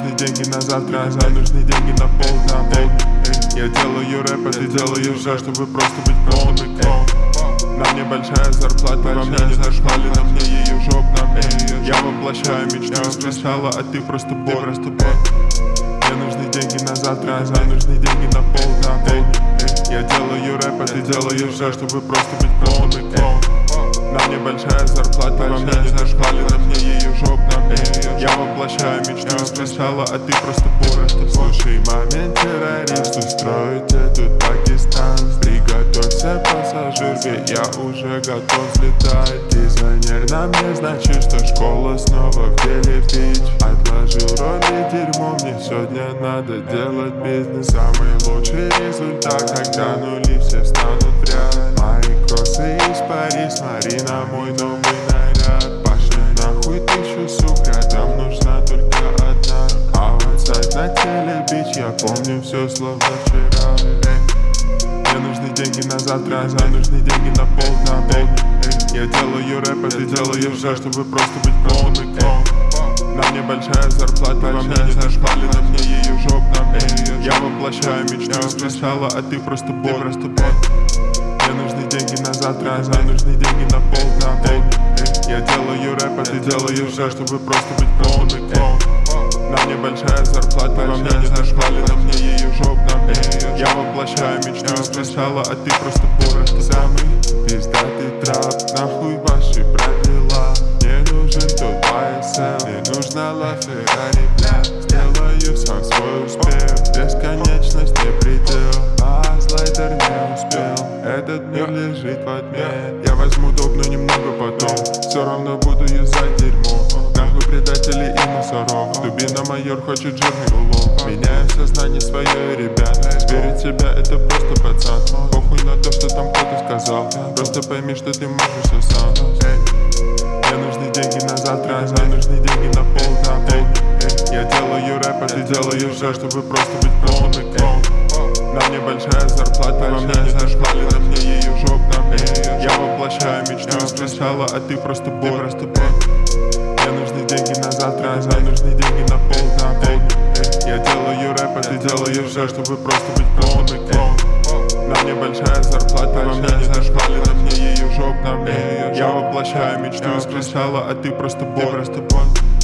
нужны деньги на завтра, нам нужны деньги на полдня. Я делаю рэп, а ты делаешь жаль, чтобы просто быть клоуном. На мне большая зарплата, во мне не зашмали, на мне ее жопна. Я воплощаю мечту с кристалла, а ты просто бот. Мне нужны деньги на завтра, нам нужны деньги на полдня. Я делаю рэп, а ты делаешь жаль, чтобы просто быть клоуном. На мне большая зарплата, во мне не зашмали, на мне ее жопна. Я воплощаю мечту с кристалла, а ты просто бот. Слушай, момент террорист, устроить этот Пакистан. Приготовься, пассажир, ведь я уже готов взлетать. Дизайнер на мне, значит, что школа снова в деле, бич. Отложил роли, дерьмо, мне сегодня надо делать бизнес. Самый лучший результат, когда нули все встанут в ряд. Мои кроссы из Пари, смотри на мой новый наряд. Пошли нахуй тысячу, сука, там нужна только одна. А вот сайт на теле, бич, я помню все словно вчера. Мне нужны деньги на завтра, нам нужны деньги на полдня. Я делаю рэп, а ты делаешь жаль, чтобы просто быть клоуном. На мне большая зарплата, во мне не зашмали, на мне ее жопна. Я воплощаю мечту с кристалла, а ты просто бот. Мне нужны деньги на завтра, нам нужны деньги на полдня. Я делаю рэп, а ты делаешь жаль, чтобы просто быть клоуном. На мне большая зарплата, во мне не зашмали, на мне ее жопна. Я воплощаю мечту с кристалла, а ты просто бот. Самый пиздатый трап, нахуй ваши правила. Мне нужен тот YSL, мне нужна La Ferrari, бля. Сделаю сам свой успех, бесконечность не предел. Лайтер не успел, этот мир лежит во тьме. Я возьму топ, но немного потом, все равно буду юзать дерьмо. Нахуй предателей и мусоров, дубина майор хочет жирный улов. Меняю сознание свое, ребята, верить в себя это просто пацан. Похуй на то, что там кто-то сказал, просто пойми, что ты можешь все сам. Мне нужны деньги на завтра, нам нужны деньги на полдня. Я делаю рэп, а ты делаешь жаль, чтобы просто быть клоуном. На мне большая зарплата, во мне не зашмали, на мне ее жопна. Я воплощаю мечту с кристалла, а ты просто бот. Мне нужны деньги на завтра, нам нужны деньги на полдня. Я делаю рэп, а ты делаешь жаль, чтобы просто быть клоуном. На мне большая зарплата, во мне не зашмали, на мне ее жопна. Я воплощаю мечту с кристалла, а ты просто бот.